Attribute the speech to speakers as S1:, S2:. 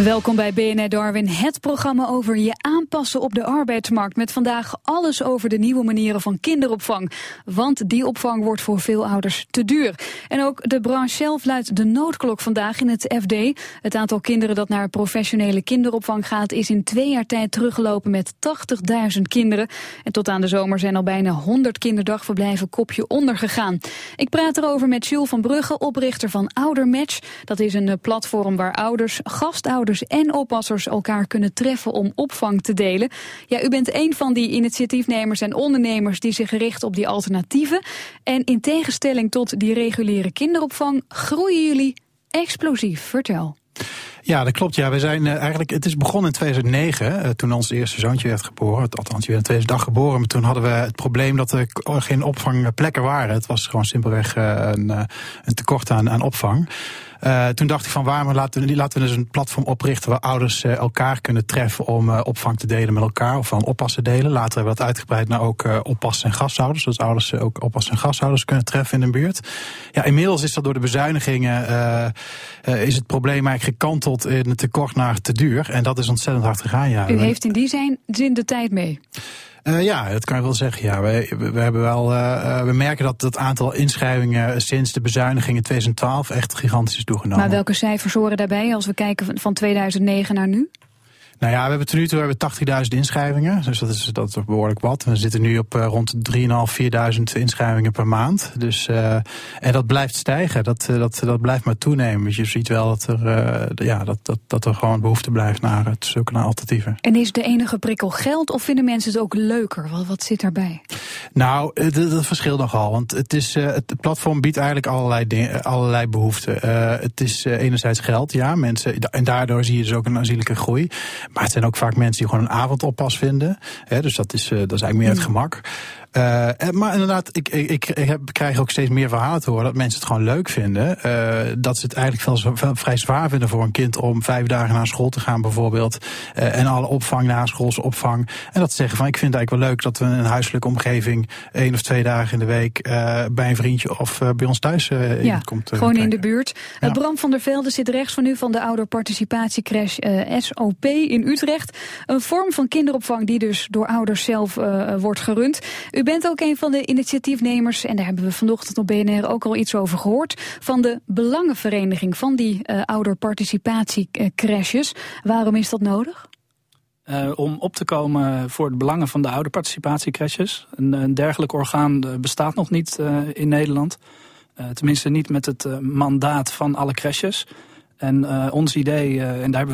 S1: Welkom bij BNR Darwin, het programma over je aanpassen op de arbeidsmarkt. Met vandaag alles over de nieuwe manieren van kinderopvang. Want die opvang wordt voor veel ouders te duur. En ook de branche zelf luidt de noodklok vandaag in het FD. Het aantal kinderen dat naar professionele kinderopvang gaat is in 2 jaar tijd teruggelopen met 80.000 kinderen. En tot aan de zomer zijn al bijna 100 kinderdagverblijven kopje onder gegaan. Ik praat erover met Jules van Brugge, oprichter van Oudermatch. Dat is een platform waar ouders, gastouders en oppassers elkaar kunnen treffen om opvang te delen. Ja, u bent een van die initiatiefnemers en ondernemers die zich richten op die alternatieven. En in tegenstelling tot die reguliere kinderopvang groeien jullie explosief. Vertel.
S2: Ja, dat klopt. Ja, we zijn het is begonnen in 2009, toen ons eerste zoontje werd geboren. Althans, je werd in 2008 geboren, maar toen hadden we het probleem dat er geen opvangplekken waren. Het was gewoon simpelweg een tekort aan opvang. Toen dacht ik van waarom laten we dus een platform oprichten waar ouders elkaar kunnen treffen om opvang te delen met elkaar of van oppassen delen. Later hebben we dat uitgebreid naar ook oppassen en gasthouders, zodat ouders ook oppassen en gasthouders kunnen treffen in een buurt. Ja, inmiddels is dat door de bezuinigingen is het probleem eigenlijk gekanteld in het tekort naar te duur en dat is ontzettend hard gegaan. Ja.
S1: U heeft in die zin de tijd mee.
S2: Ja, dat kan je wel zeggen. Ja, we hebben wel, we merken dat het aantal inschrijvingen sinds de bezuiniging in 2012 echt gigantisch is toegenomen.
S1: Maar welke cijfers horen daarbij als we kijken van 2009 naar nu?
S2: Nou ja, we hebben tot nu toe 80.000 inschrijvingen, dus dat is behoorlijk wat. We zitten nu op rond 3.500, 4.000 inschrijvingen per maand. Dus, en dat blijft stijgen, dat blijft maar toenemen. Dus je ziet wel dat er gewoon behoefte blijft naar het zoeken naar alternatieven. En is de enige prikkel geld of vinden mensen het ook leuker? Wat zit daarbij? Nou, dat verschilt nogal, want het platform biedt eigenlijk allerlei behoeften. Het is enerzijds geld, ja, mensen, en daardoor zie je dus ook een aanzienlijke groei. Maar het zijn ook vaak mensen die gewoon een avondoppas vinden. Dus dat is eigenlijk meer het gemak. Maar inderdaad, ik krijg ook steeds meer verhalen te horen dat mensen het gewoon leuk vinden. Dat ze het eigenlijk vrij zwaar vinden voor een kind om 5 dagen naar school te gaan bijvoorbeeld. En alle opvang, naschoolse opvang. En dat ze zeggen van ik vind het eigenlijk wel leuk dat we in een huiselijke omgeving 1 of 2 dagen in de week bij een vriendje of bij ons thuis iemand komt.
S1: Gewoon in de buurt. Ja. Bram van der Velde zit rechts van u van de ouderparticipatiecrash SOP in Utrecht. Een vorm van kinderopvang die dus door ouders zelf wordt gerund. U bent ook een van de initiatiefnemers, en daar hebben we vanochtend op BNR ook al iets over gehoord, van de belangenvereniging van die ouderparticipatiecrashes. Waarom is dat nodig?
S3: Om op te komen voor de belangen van de ouderparticipatiecrashes. Een dergelijk orgaan bestaat nog niet in Nederland. Tenminste niet met het mandaat van alle crashes. En ons idee, en daar hebben